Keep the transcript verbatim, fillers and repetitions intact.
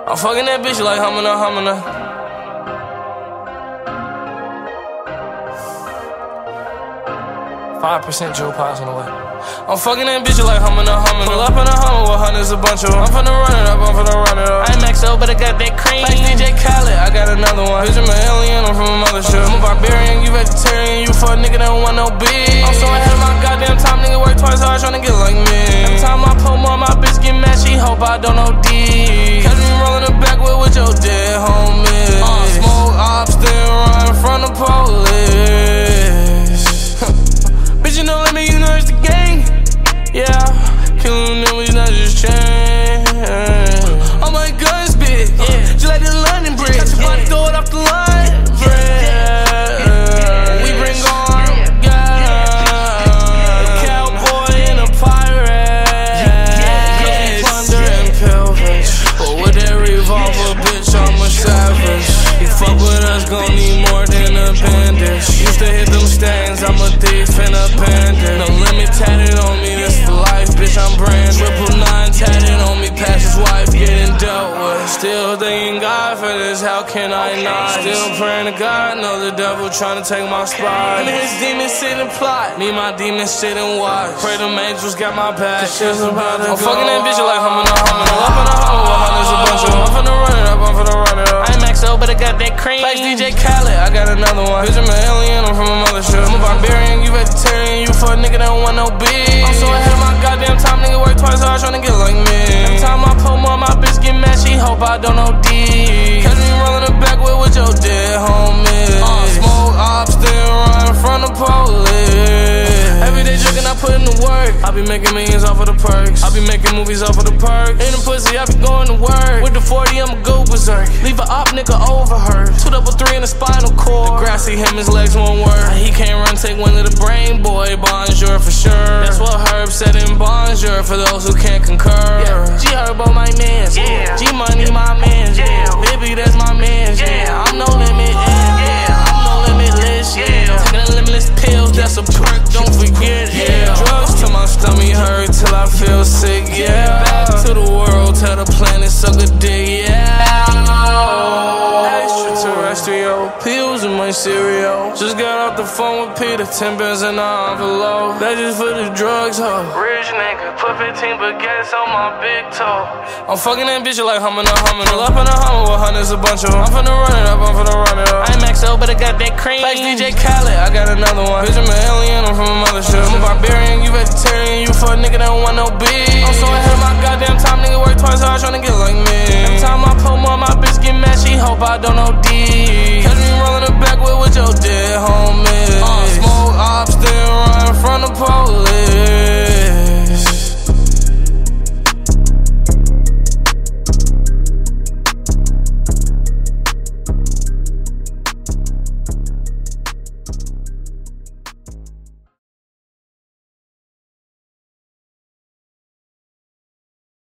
I'm fucking that bitch like Humana, Humana. Five percent Joe Pies on the way. I'm fucking that bitch like Humana, Humana. Pull up in a Hummer with hundreds, a bunch of them. I'm finna run it up, I'm finna run it up. I ain't Maxo, but I got that cream. Like D J Khaled, I got another one. Bitch, I'm an alien, I'm from a mothership. I'm a barbarian, you vegetarian, you for a nigga that don't want no beef. I'm so ahead of my goddamn time, nigga work twice hard tryna get like me. Every time I pull more, my bitch get mad, she hope I don't O D. Catch me rolling the backwood with your dead homie. Uh, smoke ops, then run from the police. Bitch, you know, let me, you know it's the gang. Yeah, killing them, we not just change. Oh my guns, bitch. Yeah. Just like the London Bridge. Catch your body, throw it off the line. Yeah. We bring on, yeah. A cowboy and a pirate. Cause we plunder and pillage. But with that revolver, bitch, I'm a savage. You fuck with us, gon' need more than a bandage. Used to hit them stains, I'm a thief and a bandit. No limit tatted on me, this for life, bitch, I'm brand. Triple nine tatted on me, past his wife getting dealt with. Still thanking God for this, how can I not? Still praying to God, know the devil trying to take my spot. And his demons sit and plot, me my demons sit and watch. Pray them angels got my back, shit's about to I'm go. Fucking that bitch like Humana, Humana. Up in a Hummer with hundreds, a bunch of them. I'm finna run it up, I'm finna run it up. I ain't Maxo, but I got that cream. Like D J Khaled, I got another one. Bitch, I'm an alien, I'm from a mothership. I'm a barbarian, you vegetarian, you for a nigga that don't want no beef. I'm so ahead of my goddamn time, nigga work twice hard tryna get like me. Every time I pull more, my bitch get mad, she hope I don't O D. Catch me rolling the backwood with your dead homie. Uh, smoke ops, then run from the police. Every day drinking, I put in the work. I be making millions off of the perks. I be making movies off of the perks. In the pussy, I be going to work. With the forty, I'ma go berserk. Leave a op nigga over her. Two double three in the spinal cord. The grassy him, his legs won't work. He can't run, take one to the brain, boy. Bonjour for sure. That's what Herb said in Bonjour for those who can't concur. Yeah. G Herbo, my mans. Yeah. G Money, my mans. Yeah. Baby, that's my mans. Yeah. I'm no limit. Yeah. I'm no limitless. Yeah. Taking the limitless pills, that's a perk. Don't forget. Yeah. Drugs till my stomach hurt, till I feel sick. Yeah. Back to the world, tell the planet suck a dick. Yeah. Extraterrestrial pills in my cereal. Just got off the phone with Peter, ten bills in the envelope. That just for the drugs, huh? Rich nigga, put fifteen baguettes on my big toe. I'm fucking that bitch like Humana, Humana. Pull up in a Hummer with hundreds, a bunch of them. I'm finna run it up, I'm finna run it up. I ain't Maxo, but I got that cream. Like D J Khaled, I got another one. Bitch, I'm an alien, I'm from a mothership. I'm a barbarian, you vegetarian, you for a nigga that don't want no beef. I'm so ahead of my goddamn